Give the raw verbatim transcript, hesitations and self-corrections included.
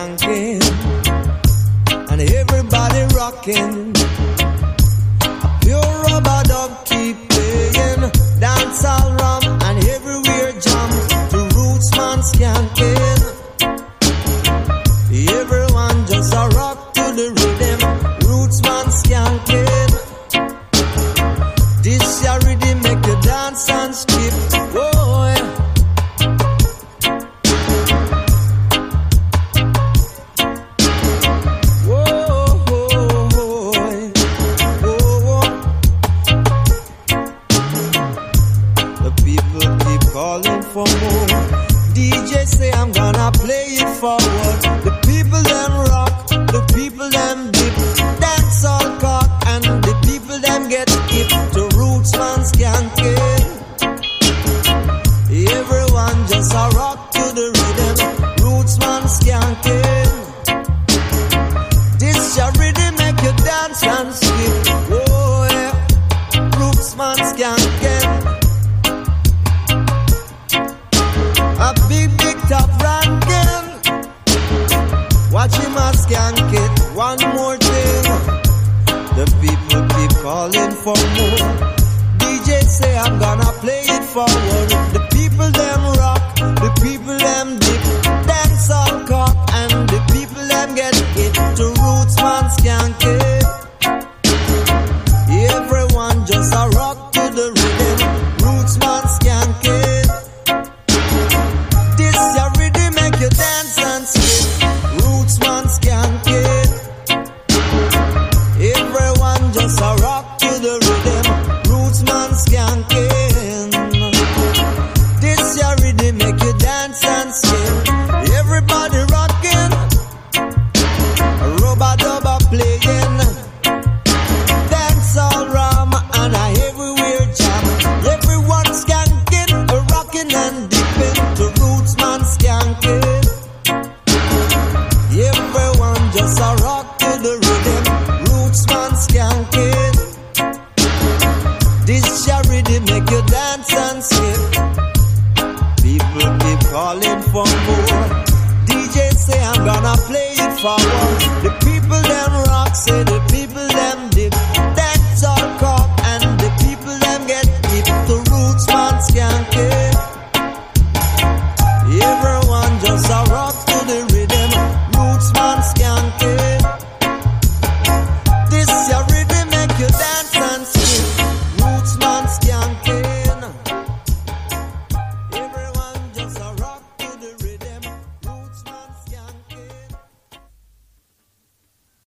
skanking, and everybody rocking. Pure rubber dub keep playing, dance all rum and everywhere jump to Rootsman skanking. Everyone just a rock to the rhythm, Rootsman skanking. This ya rhythm make you dance and skip. Whoa, yeah. Calling for more. D J say I'm gonna play it forward. The people them rock, the people them dip, dance all cock, and the people them get hip to Rootsman skanking. Everyone just a rock to the rhythm, Rootsman skanking. This your rhythm make you dance and skip. Oh yeah, Rootsman skanking. A big, big top ranking. Watch him a skank it. One more thing. The people keep calling for more. D J say I'm gonna play it forward. The people them rock, the people them dip, dance all cock, and the people them get it to Rootsman skank it. Everyone just a rock to the rhythm, Rootsman skank it. You dance and skip, Rootsman skanking. Everyone just a rock to the rhythm, Rootsman skanking. This your rhythm make you dance and skip. Everybody rocking, rubber dubber playing, dance all rum and a everywhere jam. Everyone skanking, rocking and dipping to Rootsman skanking. Everyone just a rock to the rhythm, Rootsman skanking. This your rhythm make you dance and skip. People keep calling for more. D J say I'm gonna play it forward. The people them rock, say the people